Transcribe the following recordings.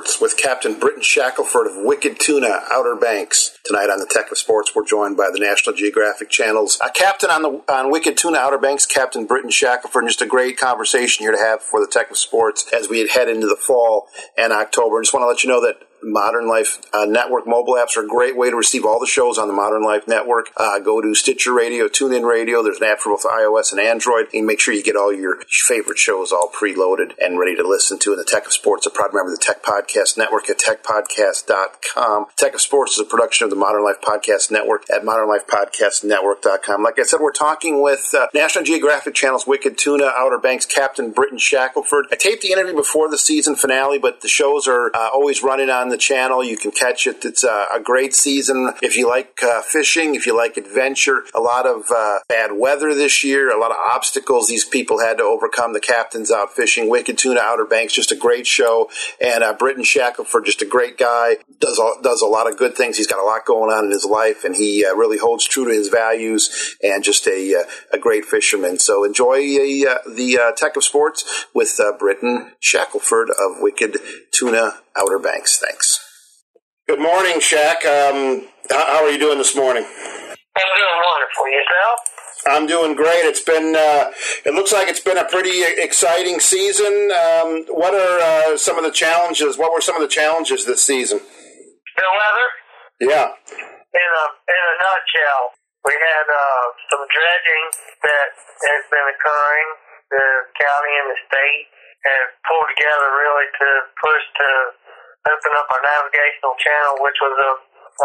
Sports with Captain Britton Shackelford of Wicked Tuna, Outer Banks. Tonight on the Tech of Sports, we're joined by the National Geographic Channel's captain on Wicked Tuna, Outer Banks, Captain Britton Shackelford. And just a great conversation here to have for the Tech of Sports as we head into the fall and October. And just want to let you know that Modern Life Network mobile apps are a great way to receive all the shows on the Modern Life Network. Go to Stitcher Radio, TuneIn Radio. There's an app for both iOS and Android. And make sure you get all your favorite shows all preloaded and ready to listen to. And the Tech of Sports, a proud member of the Tech Podcast Network at techpodcast.com. Tech of Sports is a production of the Modern Life Podcast Network at modernlifepodcastnetwork.com. Like I said, we're talking with National Geographic Channel's Wicked Tuna, Outer Banks, Captain Britton Shackelford. I taped the interview before the season finale, but the shows are always running on the channel. You can catch it. It's a great season. If you like fishing, if you like adventure, a lot of bad weather this year, a lot of obstacles these people had to overcome. The captain's out fishing. Wicked Tuna, Outer Banks, just a great show. And Britton Shackelford, just a great guy, does a lot of good things. He's got a lot going on in his life, and he really holds true to his values, and just a great fisherman. So enjoy the Tech of Sports with Britton Shackelford of Wicked Tuna, Outer Banks. Thanks. Good morning, Shaq. How are you doing this morning? I'm doing wonderful. Yourself? I'm doing great. It's been, it looks like it's been a pretty exciting season. What are some of the challenges? What were some of the challenges this season? The weather? Yeah. In a nutshell, we had some dredging that has been occurring. The county and the state have pulled together really to push to open up our navigational channel, which was a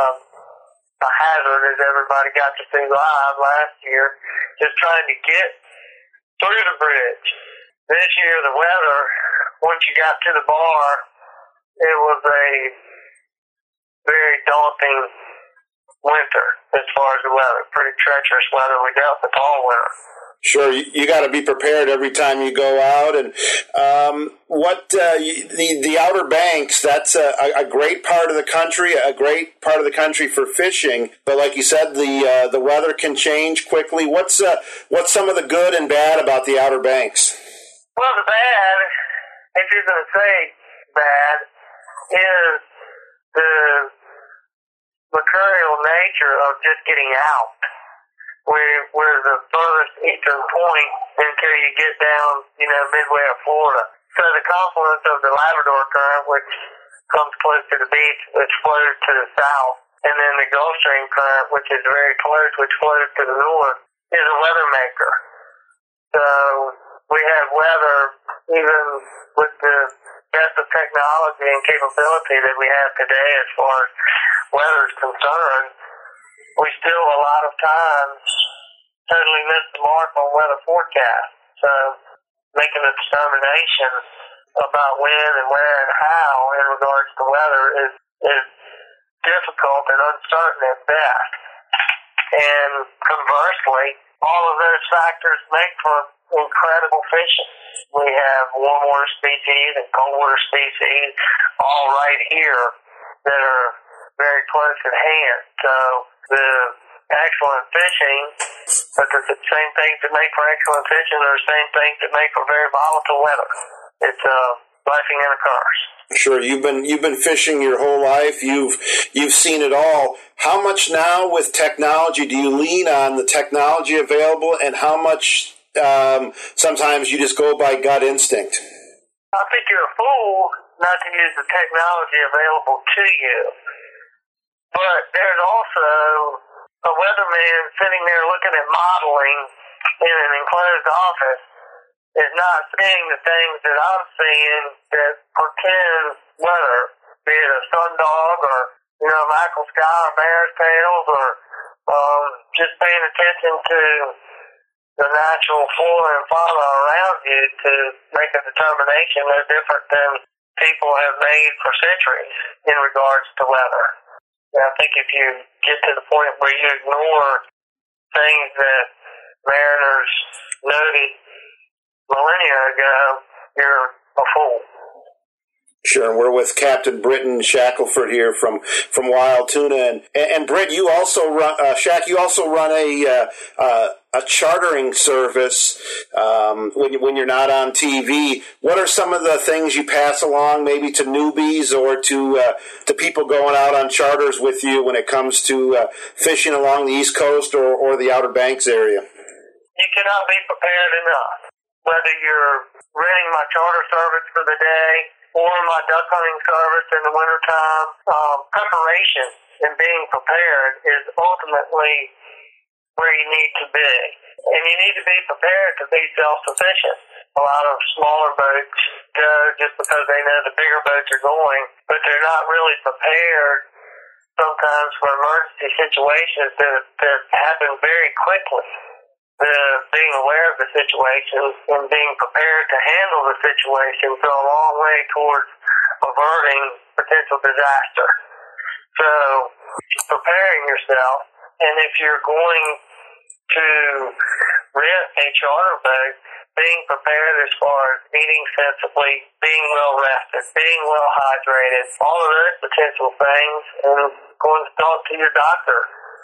hazard, as everybody got to see live last year, just trying to get through the bridge. This year, the weather, once you got to the bar, it was a very daunting winter as far as the weather. Pretty treacherous weather we dealt with all winter. Sure, you got to be prepared every time you go out. And the Outer Banks, that's a great part of the country, for fishing. But like you said, the weather can change quickly. What's some of the good and bad about the Outer Banks? Well, the bad, if you're going to say bad, is the mercurial nature of just getting out. We're the furthest eastern point until you get down, midway of Florida. So the confluence of the Labrador Current, which comes close to the beach, which flows to the south, and then the Gulf Stream Current, which is very close, which flows to the north, is a weather maker. So we have weather, even with the best of technology and capability that we have today as far as weather is concerned, we still a lot of times totally miss the mark on weather forecasts. So making a determination about when and where and how in regards to weather is difficult and uncertain at best. And conversely, all of those factors make for incredible fishing. We have warm water species and cold water species all right here that are very close at hand. So the excellent fishing, but the same things that make for excellent fishing are the same things that make for very volatile weather. It's a blessing and a curse. Sure, you've been fishing your whole life. You've seen it all. How much now with technology do you lean on the technology available, and how much sometimes you just go by gut instinct? I think you're a fool not to use the technology available to you. But there's also a weatherman sitting there looking at modeling in an enclosed office is not seeing the things that I'm seeing that portend weather, be it a sundog or, mackerel sky or bear's tails, or just paying attention to the natural flora and fauna around you to make a determination no different than people have made for centuries in regards to weather. And I think if you get to the point where you ignore things that mariners noted millennia ago, you're a fool. Sure, and we're with Captain Britton Shackelford here from Wild Tuna, and Britt, you also run Shaq. You also run a a chartering service when you're not on TV. What are some of the things you pass along, maybe to newbies or to people going out on charters with you when it comes to fishing along the East Coast or the Outer Banks area? You cannot be prepared enough. Whether you're renting my charter service for the day or my duck hunting service in the wintertime, preparation and being prepared is ultimately where you need to be. And you need to be prepared to be self-sufficient. A lot of smaller boats go just because they know the bigger boats are going, but they're not really prepared sometimes for emergency situations that happen very quickly. Being aware of the situation and being prepared to handle the situation go a long way towards averting potential disaster. So, preparing yourself, and if you're going to rent a charter boat, being prepared as far as eating sensibly, being well rested, being well hydrated, all of those potential things, and going to talk to your doctor,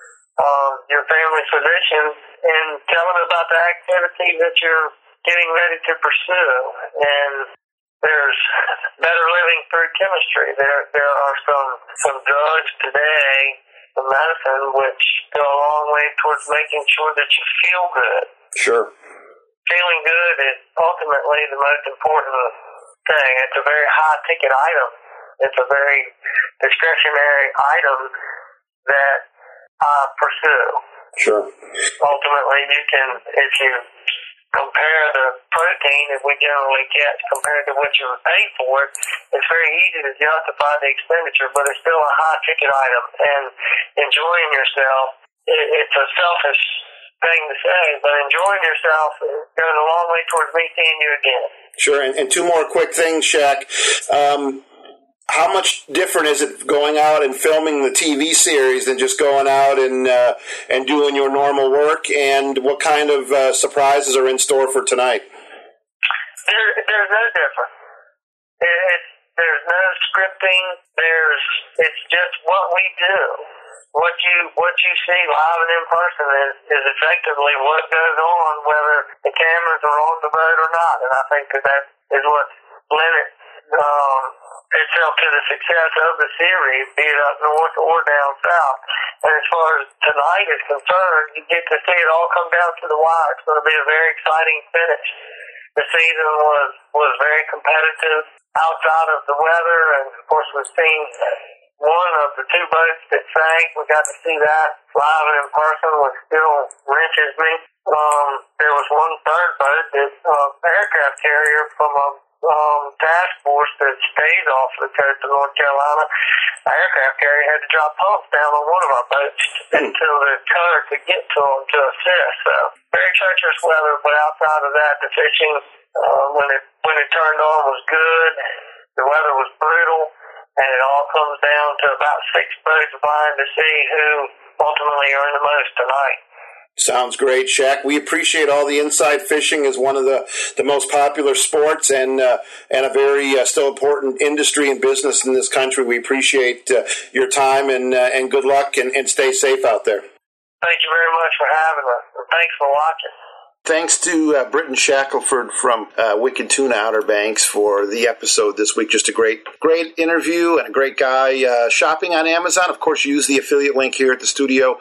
your family physician, and tell them about the activity that you're getting ready to pursue. And there's better living through chemistry. There are some drugs today, some medicine, which go a long way towards making sure that you feel good. Sure. Feeling good is ultimately the most important thing. It's a very high-ticket item. It's a very discretionary item that I pursue. Sure. Ultimately, you can, if you compare the protein that we generally get compared to what you would pay for it, it's very easy to justify the expenditure, but it's still a high-ticket item. And enjoying yourself, it's a selfish thing to say, but enjoying yourself goes a long way towards me seeing you again. Sure, and two more quick things, Shaq. How much different is it going out and filming the TV series than just going out and doing your normal work? And what kind of surprises are in store for tonight? There's no difference. There's no scripting. It's just what we do. What you see live and in person is effectively what goes on, whether the cameras are on the boat or not. And I think that is what limits itself to the success of the series, be it up north or down south. And as far as tonight is concerned, you get to see it all come down to the wire. It's going to be a very exciting finish. The season was very competitive outside of the weather, and of course we've seen one of the two boats that sank. We got to see that live and in person, which still wrenches me. There was one third boat that aircraft carrier from a task force that stays off the coast of North Carolina. The aircraft carrier had to drop pumps down on one of our boats until the cutter could get to them to assist. So very treacherous weather, but outside of that, the fishing when it turned on was good. The weather was brutal, and it all comes down to about 6 boats vying to see who ultimately earned the most tonight. Sounds great, Shaq. We appreciate all the inside fishing as one of the most popular sports and a very still important industry and business in this country. We appreciate your time and good luck and stay safe out there. Thank you very much for having us, and thanks for watching. Thanks to Britton Shackelford from Wicked Tuna Outer Banks for the episode this week. Just a great interview and a great guy. Shopping on Amazon, of course, use the affiliate link here at the studio,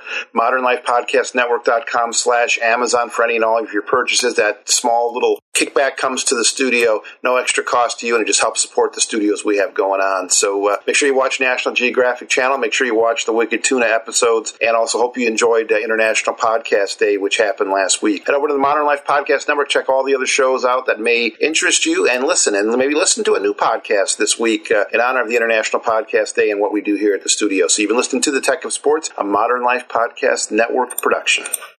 modernlifepodcastnetwork.com/Amazon for any and all of your purchases. That small little kickback comes to the studio, no extra cost to you, and it just helps support the studios we have going on. So make sure you watch National Geographic Channel. Make sure you watch the Wicked Tuna episodes, and also hope you enjoyed International Podcast Day, which happened last week. Head over to the Modern Life Podcast Network. Check all the other shows out that may interest you, and maybe listen to a new podcast this week in honor of the International Podcast Day and what we do here at the studio. So you've been listening to The Tech of Sports, a Modern Life Podcast Network production.